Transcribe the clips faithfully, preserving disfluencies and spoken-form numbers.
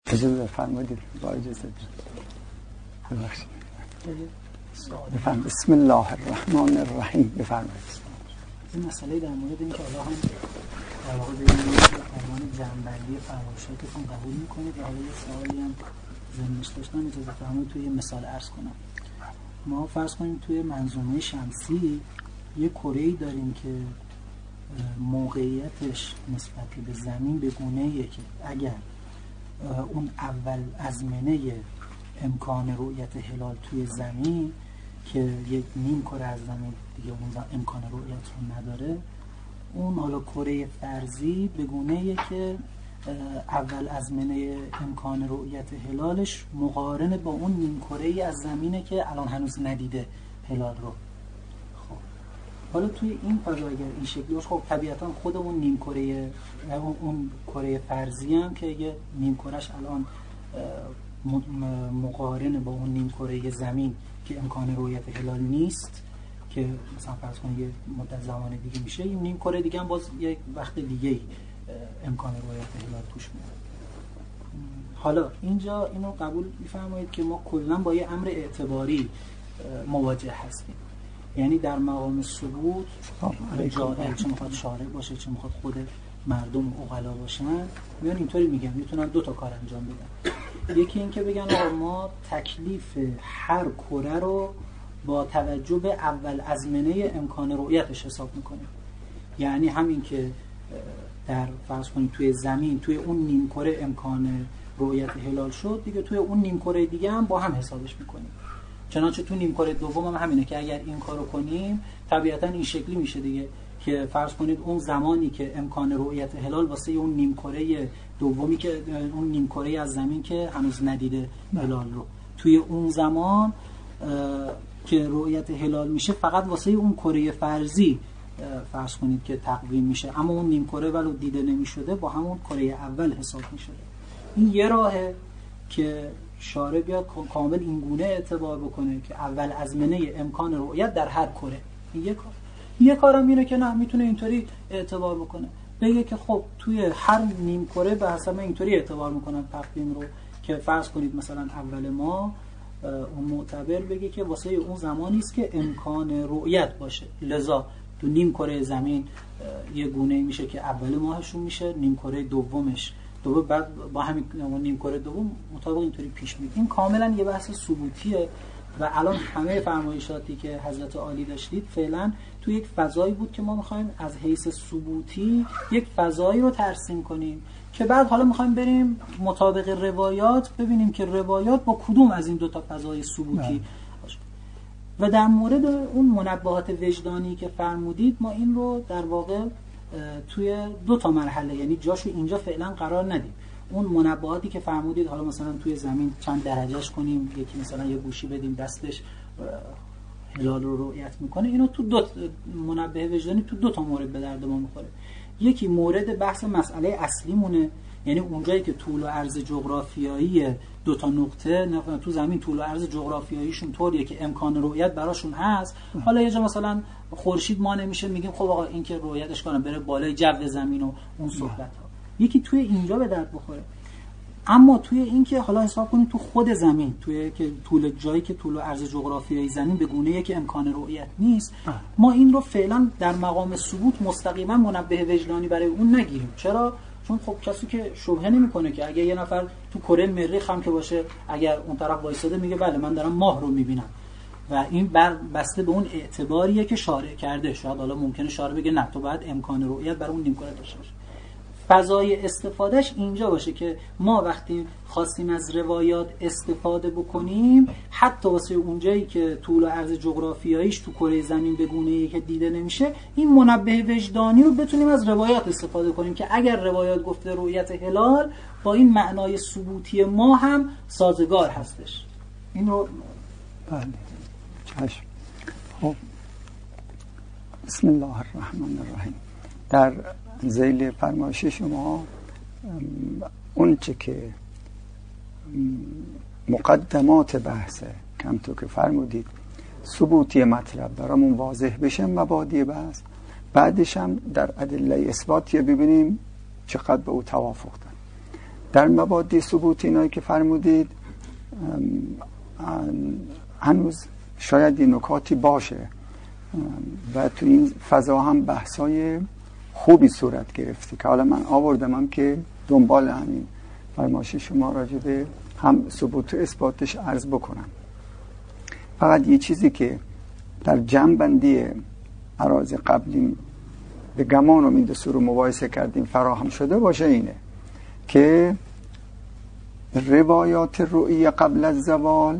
اجازه بفرمایید با اجازه ببخشید بفرمایید. بسم الله الرحمن الرحیم. بفرمایید. این مسئله در مورد اینکه الله هم در واقع به عنوان جنبندی فرمایشاتتون قبول میکنید و حالا یه سوالی هم ذهنش داشتم اجازه فرمایید توی مثال عرض کنم. ما فرض کنیم توی منظومه شمسی یه کره‌ای داریم که موقعیتش نسبت به زمین به گونه‌ایه که اگر اون اول ازمنه امکان رؤیت هلال توی زمین که یک نیم کره از زمین دیگه اون امکان رؤیت رو نداره، اون حالا کره فرضی به گونه‌ایه که اول ازمنه امکان رؤیت هلالش مقارن با اون نیم کره‌ای از زمینه که الان هنوز ندیده هلال رو. خب حالا توی این فضا اگر این شکلی باشه، خب طبیعتا خود اون نیم کره اون کره فرضی هم که یه نیم کرهش الان مقارن با اون نیم کره زمین که امکان رؤیت هلال نیست، که مثلا فرض کنید یه مدت زمان دیگه میشه، این نیم کره دیگه هم باز یک وقت دیگه امکان رؤیت هلال توش میاد. حالا اینجا اینو قبول میفرمایید که ما کلا با یه امر اعتباری مواجه هستیم، یعنی در مقام ثبوت جائل، چه میخواد شارع باشه چه میخواد خود مردم عقلا باشن، میان اینطوری میگن میتونن دو تا کار انجام بدن. یکی این که بگن آقا ما تکلیف هر کره رو با توجه به اول ازمنه امکان رؤیتش حساب میکنیم، یعنی همین که در فرض کنیم توی زمین توی اون نیم کره امکان رؤیت هلال شد، دیگه توی اون نیم کره دیگه هم با هم حسابش میکنیم. چنانچه تو نیم کره دوم هم همینه که اگر این کارو کنیم طبیعتا این شکلی میشه دیگه، که فرض کنید اون زمانی که امکان رؤیت هلال واسه اون نیم کره دومی که اون نیم کره از زمین که هنوز ندیده هلال رو، توی اون زمان که رؤیت هلال میشه فقط واسه اون کره فرضی فرض کنید که تقویم میشه، اما اون نیم کره ولو دیده نمیشده با همون کره اول حساب میشده. این یه راهه که شارع بیاد کامل این گونه اعتبار بکنه که اول ازمنه امکان رؤیت در هر کره. این یه کار. یه کارم اینه که نه، میتونه اینطوری اعتبار بکنه، بگه که خب توی هر نیم کره به حسب اینطوری اعتبار میکنن تقویم رو، که فرض کنید مثلا اول ما اون معتبر بگه که واسه اون زمانی است که امکان رؤیت باشه، لذا تو نیم کره زمین یه گونه میشه که اول ماهشون میشه، نیم کره دومش دوباره بعد با همین نیم کره دوم مطابق اینطوری پیش میره. این کاملا یه بحث ثبوتیه و الان همه فرمایشاتی که حضرت عالی داشتید فعلا تو یک فضایی بود که ما میخوایم از حیث ثبوتی یک فضایی رو ترسیم کنیم که بعد حالا میخوایم بریم مطابق روایات ببینیم که روایات با کدوم از این دو تا فضای ثبوتی. و در مورد اون منبهات وجدانی که فرمودید، ما این رو در واقع توی دو تا مرحله، یعنی جاشو اینجا فعلا قرار ندیم. اون منبهاتی که فرمودید حالا مثلا توی زمین چند درجهش کنیم، یکی مثلا یه گوشی بدیم دستش هلال رو رؤیت میکنه، اینو تو دو منبه وجدانی تو دو تا مورد به درد ما میخوره. یکی مورد بحث مسئله اصلی مونه، یعنی اونجایی که طول و عرض جغرافیایی دو تا نقطه تو زمین طول و عرض جغرافیاییشون طوریه که امکان رؤیت براشون هست. حالا یه جا مثلا خورشید ما نمیشه، میگیم خب آقا این که رؤیتش کنه بره بالای جو زمین و اون صحبت ها، یکی توی اینجا به درد بخوره. اما توی این که حالا حساب کنید تو خود زمین، توی که طول جایی که طول و عرض جغرافیایی زمین به گونه‌ای که امکان رؤیت نیست، ما این رو فعلا در مقام ثبوت مستقیما منبه وجدانی برای اون نگیریم. چرا؟ چون خب کسی که شبهه نمیکنه که اگه یه نفر تو کره مریخ هم که باشه، اگر اون طرف وایساده میگه بله من دارم ماه رو میبینم، و این بر بسته به اون اعتباریه که شارع کرده. شاید حالا ممکنه شارع بگه نه تو باید امکان رؤیت برای اون نیم کره داشته باشی. فضای استفادهش اینجا باشه که ما وقتی خواستیم از روایات استفاده بکنیم، حتی واسه اونجایی که طول و عرض جغرافیاییش تو کره زمین به گونه‌ای که دیده نمیشه، این منبه وجدانی رو بتونیم از روایات استفاده کنیم که اگر روایات گفته رؤیت هلال با این معنای ثبوتی ما هم سازگار هستش. این رو بله چشم. خب بسم الله الرحمن الرحیم. در ذیل فرمایش شما اون چه که مقدمات بحثه کم تو که فرمودید ثبوتی مطلب برامون واضح بشه، مبادی بحث، بعدش هم در ادله اثباتی ببینیم چقدر به او توافق دارن. در مبادی ثبوت اینایی که فرمودید هنوز شاید این نکاتی باشه و تو این فضا هم بحثای خوبی صورت گرفته که حالا من آوردم هم که دنبال همین فرمایش شما راجع به هم ثبوت و اثباتش عرض بکنم. فقط یه چیزی که در جمع‌بندی عراض قبلی به گمان و میندسو رو مباحثه کردیم فراهم شده باشه اینه که روایات رؤیه قبل از زوال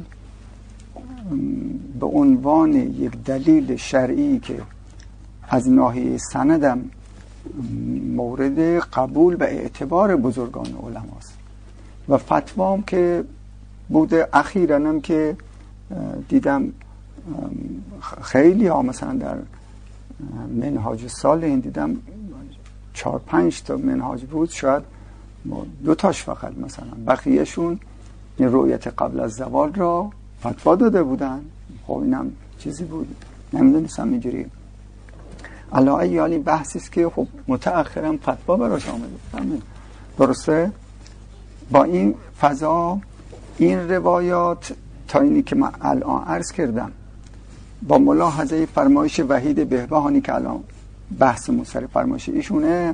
به عنوان یک دلیل شرعی که از ناحیه سندم مورد قبول و اعتبار بزرگان علماست و فتوام که بوده اخیراً هم که دیدم خیلی ها مثلا در منهاج صالحین دیدم چهار پنج تا منهاج بود، شاید دو تاش فقط مثلا بقیهشون این رؤیت قبل از زوال را فتوا داده بودن. خب اینم چیزی بود نمیدونستم اینجوری علا ایالی بحثی است که خب متأخرم فتوا براش آمده. درسته؟ با این فضا این روایات تا اینی که من الان عرض کردم با ملاحظه فرمایش وحید بهبهانی که الان بحث سر فرمایش ایشونه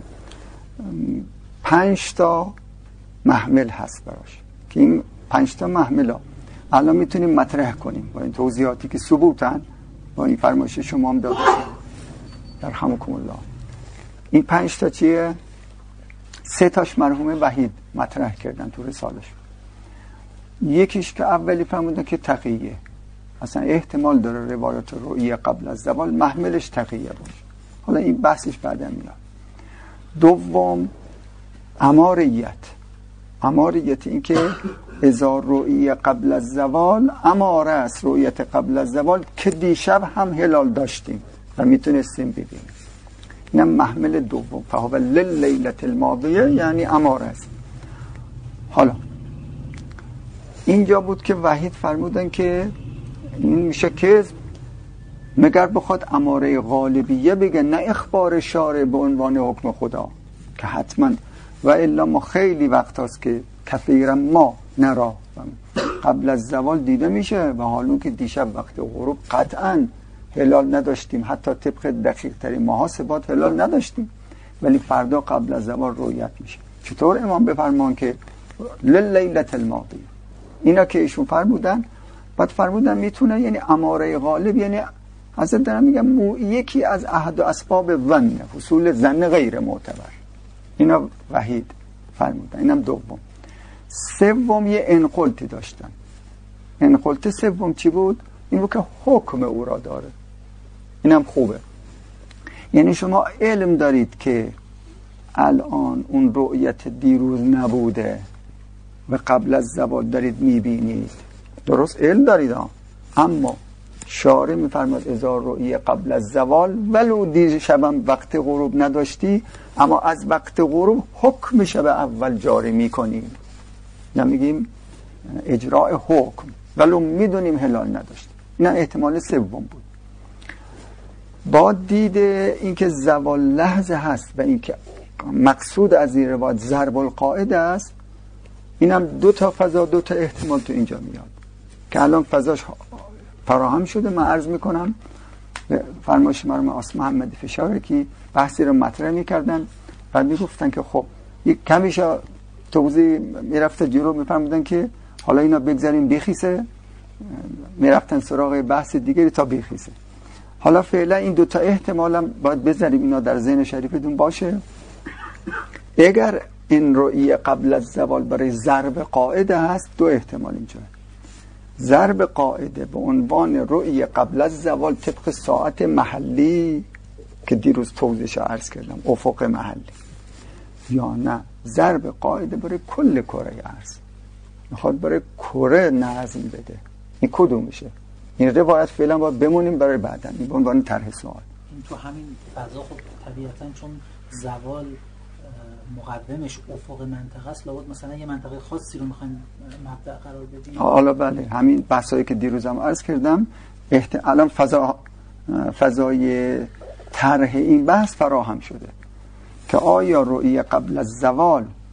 پنج تا محمل هست براش که این پنج تا محمل ها الان میتونیم مطرح کنیم با این توضیحاتی که ثبوتن با این فرمایش شما هم داده شد در رحمکم الله. این پنج تا چیه؟ سه تاش مرحوم وحید مطرح کردن تو رسالش. یکیش که اولی فرمودن که تقیه، اصلا احتمال داره روایات رؤیه قبل از زوال محملش تقیه باشه، حالا این بحثش بعدا میاد. دوم اماریت، اماریت این که اذا رؤیه قبل از زوال اماره است، رؤیت قبل از زوال که دیشب هم هلال داشتیم و میتونستیم ببینیم. اینم محمل دوم، فهو للیلة الماضیه یعنی اماره است. حالا اینجا بود که وحید فرمودن که این میشه کذب مگر بخواد اماره غالبیه بگه نه اخبار شارع به عنوان حکم خدا که حتما و الا ما خیلی وقت هست که کثیرا ما نرا قبل از زوال دیده میشه و حالون که دیشب وقت غروب قطعا هلال نداشتیم، حتی طبق دقیق ترین محاسبات هلال نداشتیم، ولی فردا قبل از زوال رؤیت میشه. چطور امام بفرمان که للیلة الماضیه اینا که ایشون فرمودن، بعد فرمودن میتونه یعنی اماره غالب، یعنی حضرت دارم میگم یکی از احد و اسباب ظن، حصول ظن غیر معتبر. اینا وحید فرمودن. اینم دوم. سوم یه انقلتی داشتن. انقلت سوم چی بود؟ این بود که حکم او را داره. اینم خوبه. یعنی شما علم دارید که الان اون رؤیت دیروز نبوده و قبل از زوال دارید میبینید، درست علم دارید ها. اما شارع میفرماد اذا رؤیه قبل از زوال ولو دیر شبم وقت غروب نداشتی اما از وقت غروب حکم شب اول جاری میکنیم، نمیگیم اجراء حکم ولو میدونیم هلال نداشتیم. این احتمال سوم بود. با دید اینکه زوال لحظه هست و اینکه مقصود از این روایت ضرب القاعده است، اینم دو تا فضا دو تا احتمال تو اینجا میاد که الان فضاش فراهم شده. من عرض میکنم فرمایش مرحوم آصف محمدی فشاری که بحثی رو مطرح میکردن و میگفتن که خب یک کمیشا توضیح میرفته جلو، میفرمودن که حالا اینا بگذاریم بخیسه، میرفتن سراغ بحث دیگری تا بخیسه. حالا فعلا این دوتا احتمال هم باید بذاریم اینا در ذهن شریفتون باشه. اگر این رؤیه قبل از زوال برای ضرب قاعده هست، دو احتمال اینجا. ضرب قاعده به عنوان رؤیه قبل از زوال طبق ساعت محلی که دیروز توضیحش عرض کردم، افق محلی، یا نه ضرب قاعده برای کل کره ارض، میخواد برای کره نظم بده. این کدوم میشه؟ این روایت فعلا باید بمونیم برای بعدا، این به عنوان طرح سوال. این تو همین فضا خب طبیعتا چون زوال مقدمش افق منطقه است، لابد مثلا یه منطقه خاصی رو میخوایم مبدأ قرار بدیم. حالا بله، همین بحثایی که دیروزم عرض کردم احت... الان فضا فضای طرح این بحث فراهم شده که آیا رؤیه قبل از زوال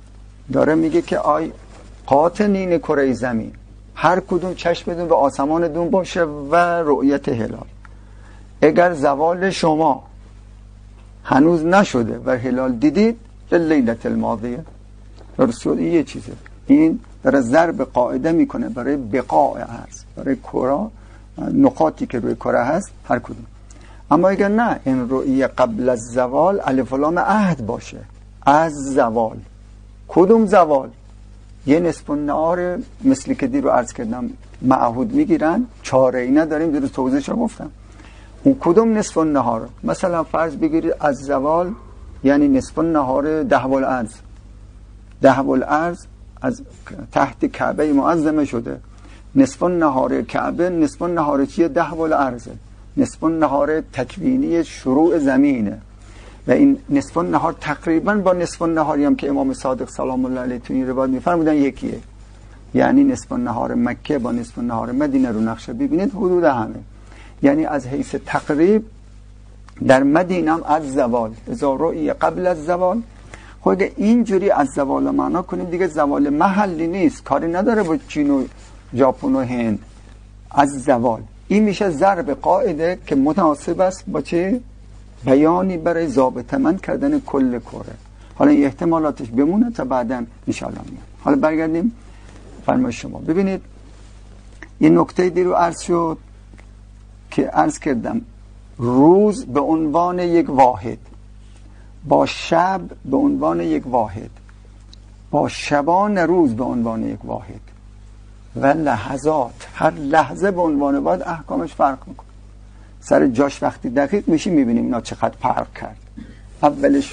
داره میگه که آی قاطنین کره زمین، هر کدوم چشم بدون به آسمان دون باشه و رؤیت هلال. اگر زوال شما هنوز نشده و هلال دیدید به لیلت الماضیه رسول، این یه چیزه، این داره ضرب قاعده میکنه برای بقاء ارض، برای کره، نقاطی که روی کره هست هر کدوم. اما اگر نه این رؤیه قبل از زوال الف و لام عهد باشه، از زوال. کدوم زوال؟ یه نصف النهار مثلی که دی رو عرض کردم معهود میگیرن، چاره ای نداریم، دیروز توضیحش گفتم. اون کدوم نصف النهار؟ مثلا فرض بگیرید از زوال یعنی نصف النهار دهو الارض، دهو الارض از تحت کعبه معظمه شده، نصف النهار کعبه نصف النهار چیه؟ دهو الارض، نصف النهار تکوینی شروع زمینه و این نصف النهار تقریبا با نصف النهاری هم که امام صادق سلام الله علیه تو این روایت میفرمودن یکیه. یعنی نصف النهار مکه با نصف النهار مدینه رو نقشه ببینید حدود همه، یعنی از حیث تقریب در مدینه هم از زوال اذا رؤی قبل از زوال. خب اگه اینجوری از زوال معنا کنیم دیگه زوال محلی نیست، کاری نداره با چین و ژاپن و هند، از زوال. این میشه ضرب قاعده که متناسب است با چه؟ بیانی برای ضابطه‌مند کردن کل کره. حالا این احتمالاتش بمونه تا بعداً ان شاءالله میاد. حالا برگردیم فرمایش شما. ببینید یه نکته دی رو عرض شد که عرض کردم روز به عنوان یک واحد، با شب به عنوان یک واحد، با شبان روز به عنوان یک واحد و لحظات هر لحظه به عنوان واحد احکامش فرق میکنه. سر جاش وقتی دقیق میشی میبینیم اینا چقدر فرق کرد. اولش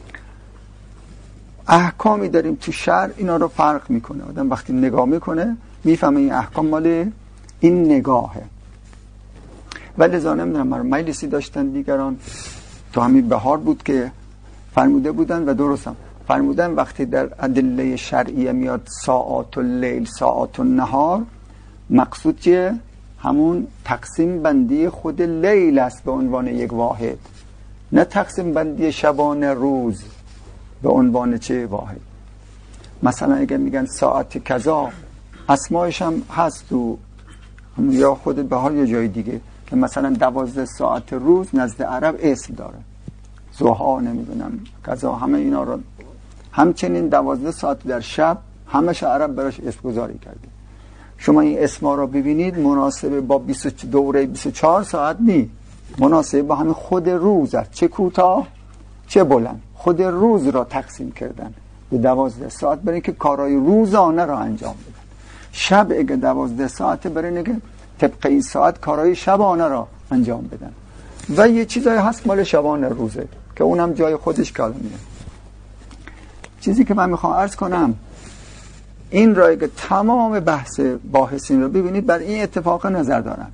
احکامی داریم تو شرع اینا رو فرق میکنه، آدم وقتی نگاه میکنه میفهمه این احکام مال این نگاهه. ولی لذا نمیدونم من مجلسی داشتن دیگران تو همین بهار بود که فرموده بودن و درستم فرمودن وقتی در ادله شرعیه میاد ساعات اللیل ساعات النهار، مقصود چیه؟ همون تقسیم بندی خود لیل است به عنوان یک واحد، نه تقسیم بندی شبانه روز به عنوان چه واحد. مثلا اگر میگن ساعت کذا اسمایش هم هست تو یا خود بهار یا جای دیگه که مثلا دوازده ساعت روز نزد عرب اسم داره، ضحا نمیدونم کذا، همه اینا رو. همچنین دوازده ساعت در شب همش عرب براش اسم گذاری کرده. شما این اسما رو ببینید مناسب با بیست دوره بیست و چهار ساعت نی، مناسب با همین خود روز است، چه کوتاه چه بلند. خود روز را تقسیم کردن به دوازده ساعت برای اینکه کارهای روزانه را انجام بدن. شب اگه دوازده ساعت برای اینکه طبق این ساعت کارهای شبانه را انجام بدن. و یه چیزایی هست مال شبانه روزه که اونم جای خودش کلمیه. چیزی که من میخوام عرض کنم این را که تمام بحث باحثین رو ببینید بر این اتفاق نظر دارن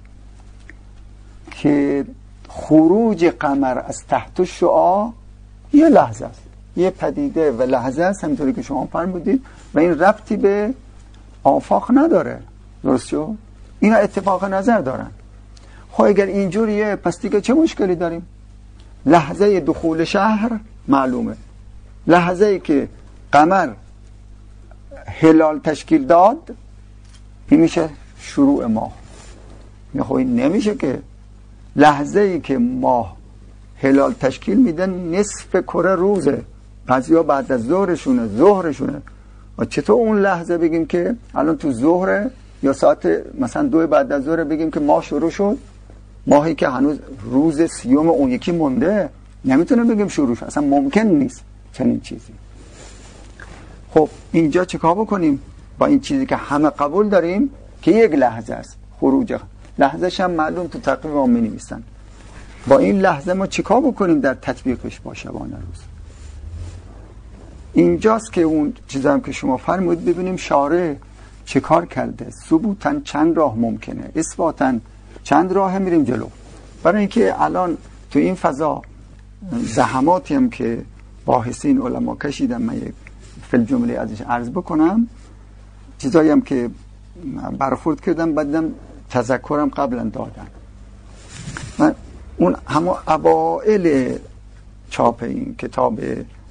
که خروج قمر از تحت شعاع یه لحظه است، یه پدیده و لحظه است همونطوری که شما فرمودید و این ربطی به آفاق نداره. درست شد؟ اینا اتفاق نظر دارن. خب اگر اینجوریه پس دیگه چه مشکلی داریم؟ لحظه دخول شهر معلومه، لحظه ای که قمر هلال تشکیل داد این میشه شروع ماه. خب این نمیشه که لحظه ای که ماه هلال تشکیل میدن نصف کره روزه، بعضیا بعد از ظهرشونه ظهرشونه و چطور اون لحظه بگیم که الان تو ظهره یا ساعت مثلا دو بعد از ظهر بگیم که ماه شروع شد؟ ماهی که هنوز روز سیوم اون یکی مونده نمیتونه بگیم شروع شد، اصلا ممکن نیست چنین چیزی. خب اینجا چیکار بکنیم با این چیزی که همه قبول داریم که یک لحظه است خروج لحظه‌ش هم معلوم تو تقویم ما می‌نویسن، با این لحظه ما چیکار بکنیم در تطبیقش با شبانه روز؟ اینجاست که اون چیزام که شما فرمودید ببینیم شارع چه کار کرده. ثبوتاً چند راه ممکنه، اثباتاً چند راه میریم جلو. برای اینکه الان تو این فضا زحماتی هم که باحثین علما کشیدن من یک فل جمله ازش عرض بکنم، چیزایی هم که برخورد کردم بعدم تذکرم قبلا دادن. من اون همه اوائل چاپ این کتاب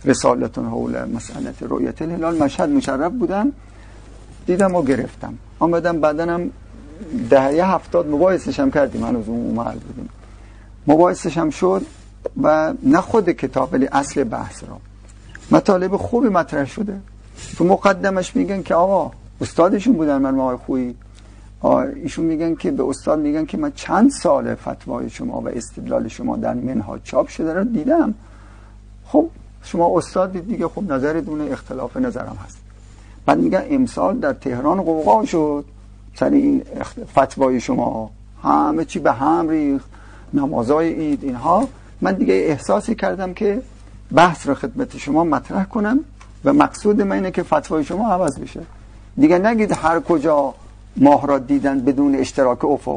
رسالتون حول مسئله رؤیت الهلال مشهد مشرف بودم، دیدم و گرفتم. آمدم بعدنم دهه هفتاد مباحثش هم کردیم، هنوز اون محل بودیم، مباحثش هم شد و نه خود کتاب ولی اصل بحث را مطالب خوبی مطرح شده. تو مقدمش میگن که آقا استادشون بودن مرحوم آقای خویی، ایشون میگن که به استاد میگن که من چند سال فتوای شما و استدلال شما در منهاج چاپ شده رو دیدم. خب شما استاد دیگه، خب نظرتون اختلاف نظرم هست. بعد میگن امسال در تهران قوقا شد سر این فتوای شما، همه چی به هم ریخت، نمازهای عید اینها. من دیگه احساسی کردم که بحث رو خدمت شما مطرح کنم و مقصود من اینه که فتوای شما عوض بشه. دیگه نگید هر کجا ماه را دیدن بدون اشتراک افق.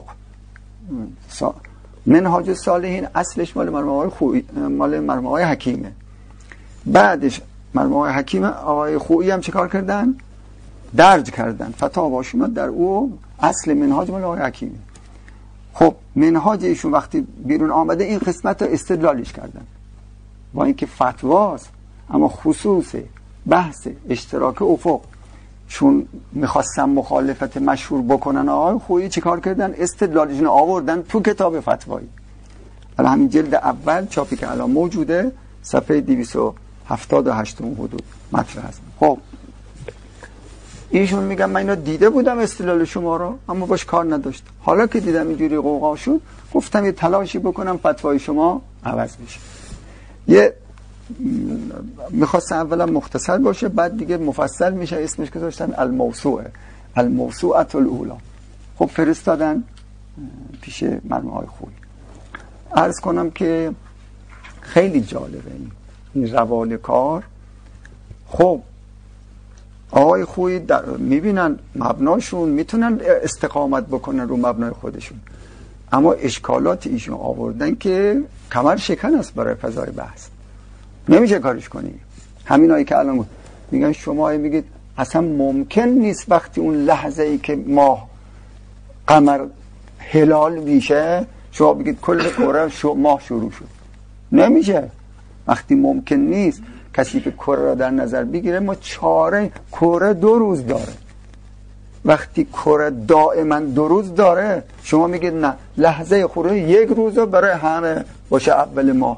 منهاج الصالحین اصلش مال مرحوم آقای خویی، مال مرحوم آقای حکیمه. بعدش مرحوم آقای حکیم آقای خویی هم چیکار کردن؟ درج کردن، فتاواش اومد در او اصل منهاج مال آقای حکیمه. خب منهاج ایشون وقتی بیرون آمده این قسمت رو استدلالش کردن با اینکه فتواست، اما خصوص بحث اشتراک افق چون میخواستن مخالفت مشهور بکنن آقای خویی چیکار کردن؟ استدلالشون آوردن تو کتاب فتوایی. الان همین جلد اول چاپی که الان موجوده صفحه دویست و هفتاد و هشت اون حدود مطرح هست. خب ایشون میگم من اینو دیده بودم استدلال شما رو، اما باش کار نداشت. حالا که دیدم اینجوری قوقا شد گفتم یه تلاشی بکنم فتوای شما عوض بشه. یه میخواستن اولا مختصر باشه بعد دیگه مفصل میشه، اسمش گذاشتن الموسوعه، الموسوعه الاولی. خب فرستادن پیش مرحوم آقای خویی. عرض کنم که خیلی جالبه این این روال کار. خب آقای خویی میبینن مبناشون میتونن استقامت بکنن رو مبنای خودشون، اما اشکالات ایشون آوردن که کمر شکن است برای فضای بحث، نمیشه کارش کنی. همین هایی که الان میگن شما میگید اصلا ممکن نیست وقتی اون لحظه ای که ماه قمر هلال میشه شما بگید کل کره شو ماه شروع شد. نمیشه. وقتی ممکن نیست کسی که کره را در نظر بگیره، ما چاره کره دو روز داره. وقتی کره دائما دو روز داره شما میگید نه لحظه خروج یک روزه برای همه باشه اول ماه.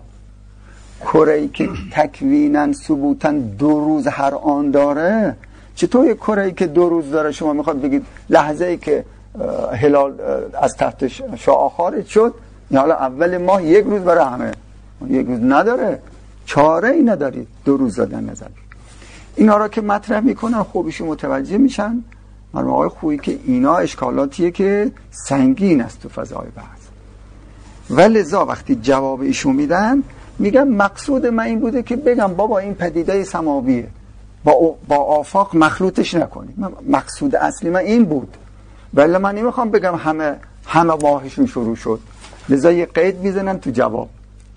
کره‌ای که تکویناً ثبوتاً دو روز هر آن داره، چطور یک کره‌ای که دو روز داره شما میخواد بگید لحظه ای که هلال از تحت شعاع خارج شد حالا اول ماه یک روز برای همه؟ یک روز نداره، چاره ای نداری دو روز دادن نظر. اینا را که مطرح میکنن خوبیشو متوجه میشن مرحوم آقای خویی که اینا اشکالاتیه که سنگین است تو فضای بحث. ولذا وقتی جواب ایشون میدن میگم مقصود من این بوده که بگم بابا این پدیده سماویه، با با آفاق مخلوطش نکنیم. مقصود اصلی من این بود، ولی من نمیخوام بگم همه همه ماهشون شروع شد. لذا یه قید میزنن تو جواب.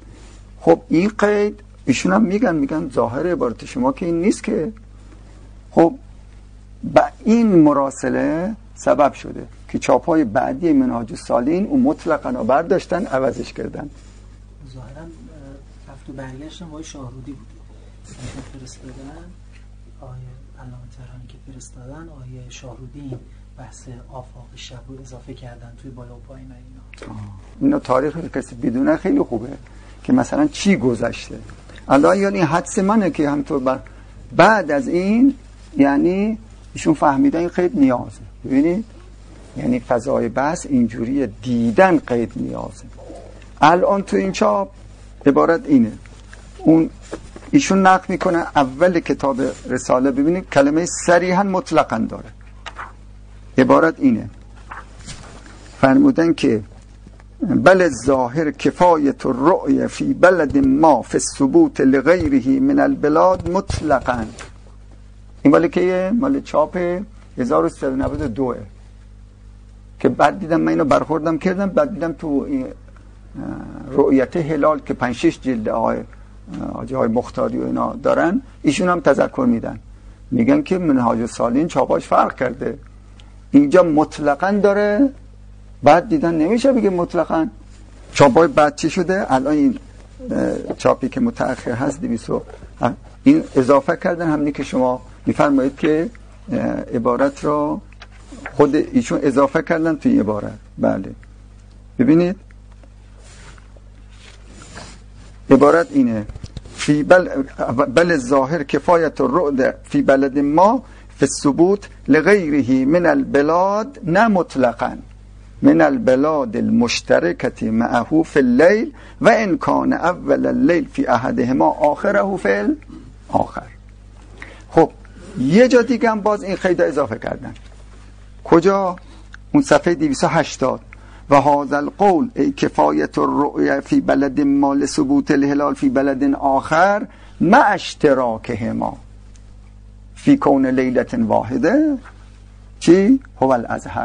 خب این قید ایشون هم میگن میگن ظاهر عبارت شما که این نیست که. خب با این مراسله سبب شده که چاپای بعدی منهاج الصالحین اون مطلقاً رو برداشتن عوضش کردن. ظاهراً رفت و برگشت آقای شاهرودی بود که فرستادن، آقای علامه تهرانی که فرستادن، آقای شاهرودی بحث آفاق شب رو اضافه کردن توی بالا و پایین اینا. اینا تاریخ کسی بدونه خیلی خوبه که مثلا چی گذشته. الان یعنی حدس منه که همطور بر بعد از این یعنی ایشون فهمیدن این قید نیازه. ببینید یعنی فضای بحث اینجوری دیدن قید نیازه. الان تو این چاپ عبارت اینه، اون ایشون نقل میکنه اول کتاب رساله، ببینید کلمه صریحا مطلقاً داره. عبارت اینه، فرمودن که بل ظاهر کفایت الرؤیه فی بلد ما فی الثبوت لغیره من البلاد مطلقاً. این مال که مال چاپ هزار و سیصد و نود و دو که بعد دیدم من اینو برخوردم کردم، بعد دیدم تو رؤیت هلال که پنج شش جلد آقای حاجی های مختاری و اینا دارن، ایشون هم تذکر میدن، میگن که منهاج الصالحین چاپاش فرق کرده، اینجا مطلقاً داره، بعد دیدن نمیشه بگه مطلقاً. چاپای بعد چی شده؟ الان این چاپی که متأخر هست دویست و این اضافه کردن همینی که شما میفرمایید که عبارت را خود ایشون اضافه کردن توی عبارت. بله ببینید عبارت اینه فی بل بل ظاهر کفایت الرعد فی بلد ما فی الثبوت لغیره من البلاد نه مطلقا من البلاد المشترکه معه فی اللیل و ان کان اول اللیل فی احدهما آخره فی الاخر. خب یه جا دیگه هم باز این قید اضافه کردن. کجا؟ اون صفحه دویست و هشتاد و هذا القول ای کفایت الرؤیا فی بلد ما لثبوت الهلال فی بلد آخر مع اشتراکهما فی کون لیلة واحده چی؟ هو الازهر.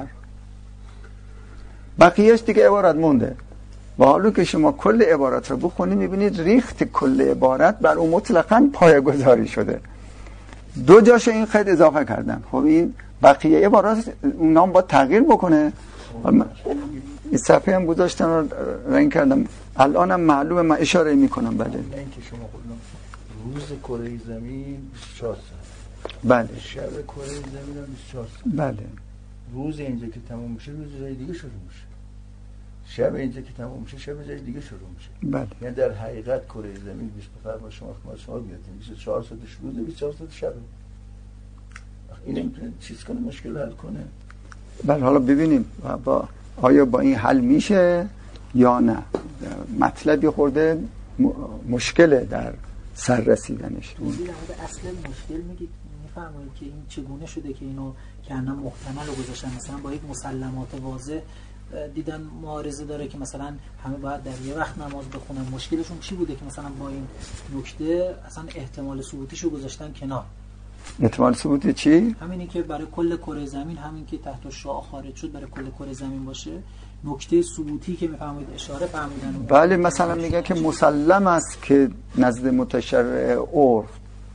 بقیهش دیگه عبارت مونده و حالا که شما کل عبارت رو بخونید میبینید ریخت کل عبارت بر اون مطلقاً پایه‌گذاری شده. دو جاشو این قید اضافه کردن. خب این بقیه عبارات اونام با تغییر بکنه. این صفحه هم گذاشتن رو رنگ کردم الانم معلومه من اشاره میکنم. بله اینکه شما خودم روز کره زمین بیست و چهار ساعت، بله شب کره زمین هم بیست و چهار ساعت. بله روز اینجا که تموم میشه روز جای دیگه شروع میشه، شب اینجا که تموم میشه شب جای دیگه شروع میشه. بله یعنی در حقیقت کره زمین بیست بفرما شما خدمت شما بیادیم بیست و چهار ساعتش روزه، بیست و چهار ساعت شبه. این نمیتونه چیز کنه، مشکل حل کنه. بله حالا ببینیم با آیا با این حل میشه یا نه. مطلبی خورده مشکله در سر رسیدنش. توضیح در اصل مشکل میگید میفرمایید که این چگونه شده که اینو که انا محتمل رو گذاشتن، مثلا با یک مسلمات واضح دیدن معارضه داره که مثلا همه باید در یه وقت نماز بخونن. مشکلشون چی بوده که مثلا با این نکته اصلا احتمال ثبوتیشو گذاشتن کنار؟ احتمال ثبوتی چی؟ همینی که برای کل کره زمین، همین که تحت شعاع خارج شد برای کل کره زمین باشه. نکته ثبوتی که میفهمید اشاره فرمودن. بله مثلا میگه که مسلم است که نزد متشرع عرف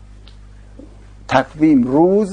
تقویم روز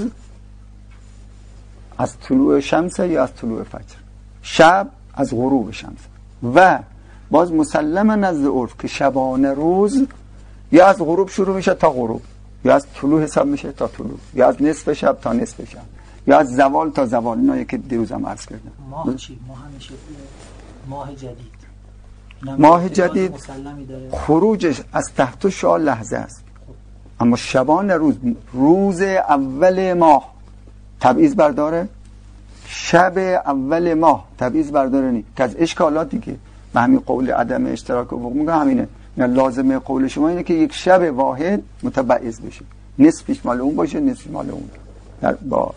از طلوع شمس یا از طلوع فجر، شب از غروب شمس، و باز مسلم نزد عرف که شبانه روز یا از غروب شروع میشه تا غروب، یا از طلوع حساب میشه تا طلوع، یا از نصف شب تا نصف شب، یا از زوال تا زوال. اینا که دیروزم عرض کردم. ماه چی؟ ماه همیشه ماه جدید. ماه جدید خروجش از تحت شعاع لحظه است. اما شبانه روز، روز اول ماه تبعیض برداره، شب اول ماه تبعیض برداره نی که از اشکالاتی که به همین قول عدم اشتراک افق میگه همینه. یعنی لازمه قول شما اینه که یک شب واحد متبعیض بشه، نصفش مال اون باشه نصف مال اون. در با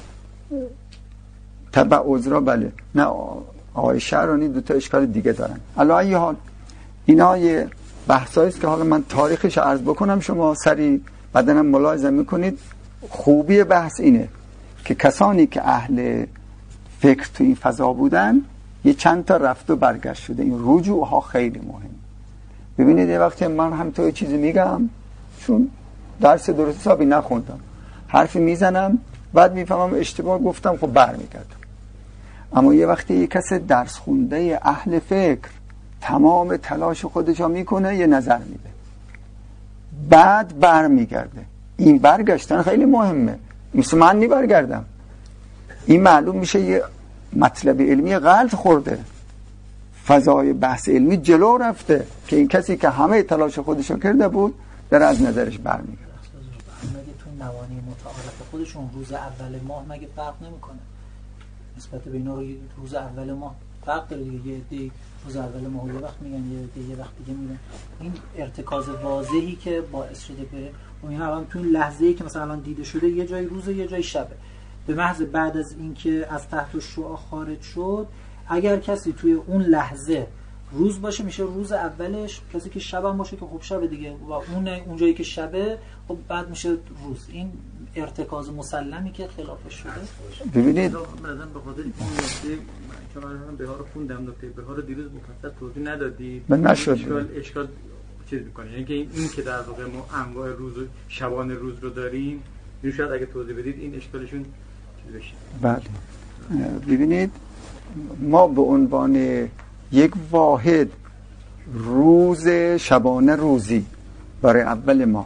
تبع عذرا بله نه آقای شهرانی دو تا اشکال دیگه دارن. علا ای حال اینا یه بحثایی است که حالا من تاریخش عرض بکنم شما سری بعدنم ملاحظه میکنید. خوبی بحث اینه که کسانی که اهل فکر تو این فضا بودن یه چند تا رفت و برگشت شده. این رجوع ها خیلی مهم. ببینید یه وقتی من هم تو یه چیزی میگم چون درس درست حسابی نخوندم حرفی میزنم بعد میفهمم اشتباه گفتم خب برمیگردم. اما یه وقتی یه کس درس خونده اهل فکر تمام تلاش خودشو میکنه یه نظر میده بعد برمیگرده. این برگشتن خیلی مهمه. مثل من نی برگردم این معلوم میشه یه مطلب علمی غلط خورده، فضای بحث علمی جلو رفته که این کسی که همه تلاش خودشو کرده بود در از نظرش برمیگرده. مگه تو نوانی متعارف خودشون روز اول ماه مگه فرق نمیکنه نسبت به اینا؟ روز اول ماه فرق داره دیگه. یه عده روز اول ماه یه وقت میگن، یه عده یه وقت دیگه میگن. این ارتکاز واضحی که باعث شده بره و اینا الان تو این لحظه‌ای که مثلا الان دیده شده یه جای روزه یه جای شبه، به محض بعد از اینکه از تحت شعاع خارج شد اگر کسی توی اون لحظه روز باشه میشه روز اولش، کسی که شب هم باشه که خب شب دیگه، و اون اونجایی که شبه خب بعد میشه روز. این ارتکاز مسلمی که خلافش شده. ببینید بعدن به خاطر این نکته که من بهار خوندم، نکته بهار دیروز مفصل توضیح ندادید. من نشد اشکال اشکال چیز می‌کنه، یعنی که این که در واقع ما انواع روز و شبانه روز رو داریم، این شاید اگه توضیح بدید این اشکالشون چیز بشه. بله ببینید ما به عنوان یک واحد روز شبانه روزی برای اول ماه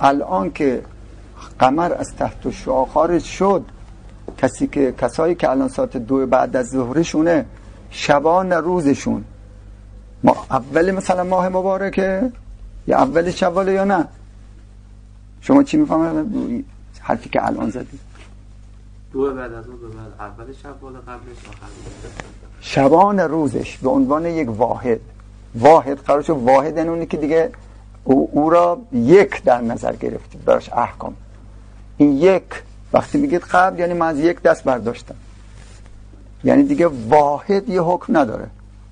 الان که قمر از تحت الشعاع خارج شد، کسی که کسایی که الان ساعت دو بعد از ظهرشونه، شبان روزشون ما اول مثلا ماه مبارکه یا اول شوال یا نه؟ شما چی میفهمید حرفی که الان زدید؟ دو بعد از اون دو بعد اول شوال قبلش آخر شبان روزش به عنوان یک واحد. واحد قرار شد واحد یعنی اونی که دیگه او, او را یک در نظر گرفتید براش احکام. این یک وقتی میگید قبل یعنی من از یک دست برداشتم، یعنی دیگه واحد یه حکم نداره.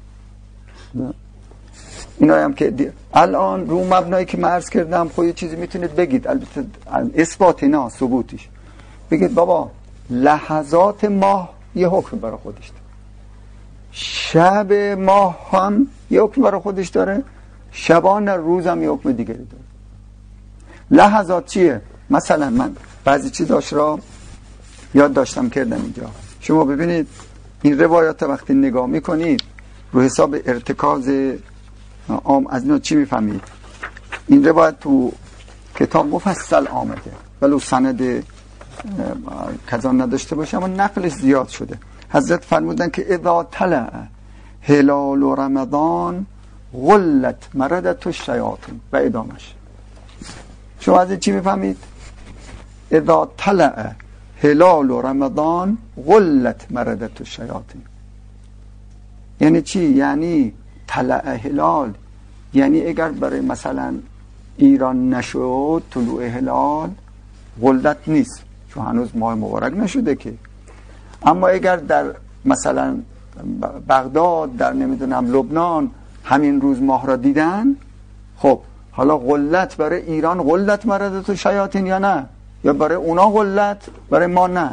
اینا هم که دی... الان رو مبنایی که من عرض کردم خود یه چیزی میتونید بگید، البته اثباتی نه ثبوتیش، بگید بابا لحظات ماه یه حکم برای خودش داره، شب ماه هم یه حکم برای خودش داره، شبان روز هم یه حکم دیگری داره. لحظات چیه؟ مثلا من بعضی چیزاش را یاد داشتم کردم اینجا. شما ببینید این روایات وقتی نگاه میکنید رو حساب ارتکاز عام از اینا چی میفهمید؟ این روایت تو کتاب مفصل آمده ولو سند کذا نداشته باشه اما نقلش زیاد شده. حضرت فرمودن که اذا طلع هلال رمضان غلت مردت الشیاطین و ادامش. شما از این چی میفهمید؟ اذا طلع هلال رمضان غلت مردت الشیاطین. یعنی چی؟ یعنی طلع هلال یعنی اگر برای مثلا ایران نشد طلوع هلال غلت نیست چون هنوز ماه مبارک نشده که، اما اگر در مثلا بغداد در نمیدونم لبنان همین روز ماه را دیدن، خب حالا غلت برای ایران غلت مردت و شیاطین یا نه؟ یا برای اونا غلت برای ما نه؟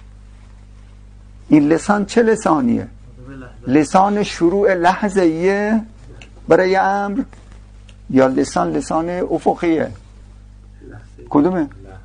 این لسان چه لسانیه؟ لسان شروع لحظه‌ایه برای امر یا لسان لسان افقیه؟ کدومه؟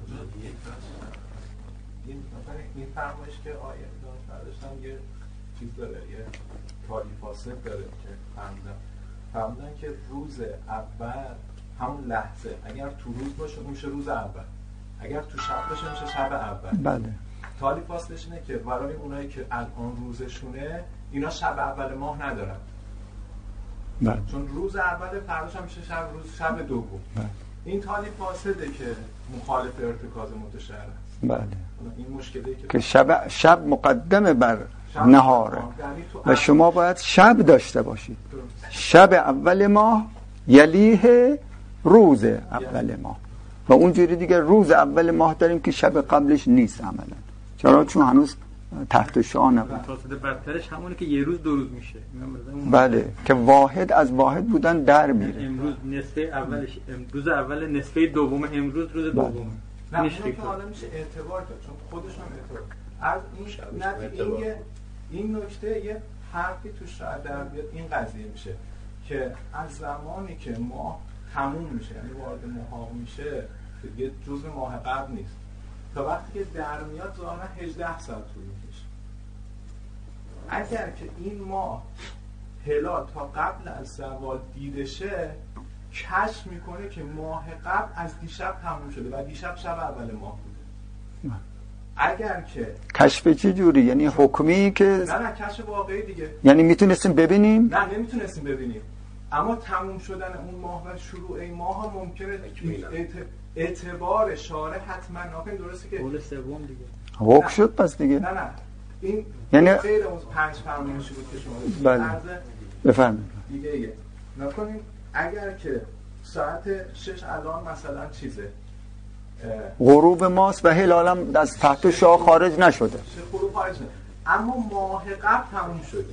این فرمایش که آیه داشتن یه چیز داره، یه تالی فاصله داره که فرمودن فرمودن که روز اول همون لحظه اگر تو روز باشه میشه روز اول، اگر تو شب باشه میشه شب اول. بله. تالی فاصلش اینه که برای اونایی که الان روزشونه اینا شب اول ماه ندارن. بله. چون روز اول فرداش هم میشه شب روز شب دوم. بله. این تالی فاصله که مخالف ارتکاز متشرع است. بله. این مشکلی که که شب شب مقدمه بر نهاره و شما باید شب داشته باشید. شب اول ماه یلیه روز اول ماه و اونجوری دیگه روز اول ماه داریم که شب قبلش نیست عملا. چرا؟ چون هنوز تحت شعاع نبود. فاصله بدترش همونه که یه روز دو روز میشه. بله که واحد از واحد بودن در میره. امروز نصف اولش امروز اول نصفه دوم امروز روز دوم. نه اون که حالا میشه اعتبار کرد چون خودش هم اعتبار از این نه این یه این نکته یه حرفی توش شاید در بیاد این قضیه میشه که از زمانی که ماه تموم میشه یعنی وارد ماه میشه دیگه جزء ماه قبل نیست تا وقتی که در میاد ظاهرا هجده ساعت طول میکشه. اگر که این ماه هلال تا قبل از زوال دیده شه کشف میکنه که ماه قبل از دیشب تموم شده و دیشب شب اول ماه بوده. اگر که کشف چه جوری؟ یعنی حکمی که نه نه کشف واقعی دیگه. یعنی میتونستیم ببینیم؟ نه نمیتونستیم ببینیم اما تموم شدن اون ماه و شروع این ماه ها ممکنه اعتبار شارع حتما ناکن درسته که قول سوم دیگه حکم شد پس دیگه. نه نه این یعنی غیر اون پنج فرمایشی بود که شما بله بفرمایید دیگه ایه نکنیم اگر که ساعت شش الان مثلا چیزه غروب ماست و هلالم از تحت شعاع خارج نشده غروب خارج نشده اما ماه قبل تموم شده.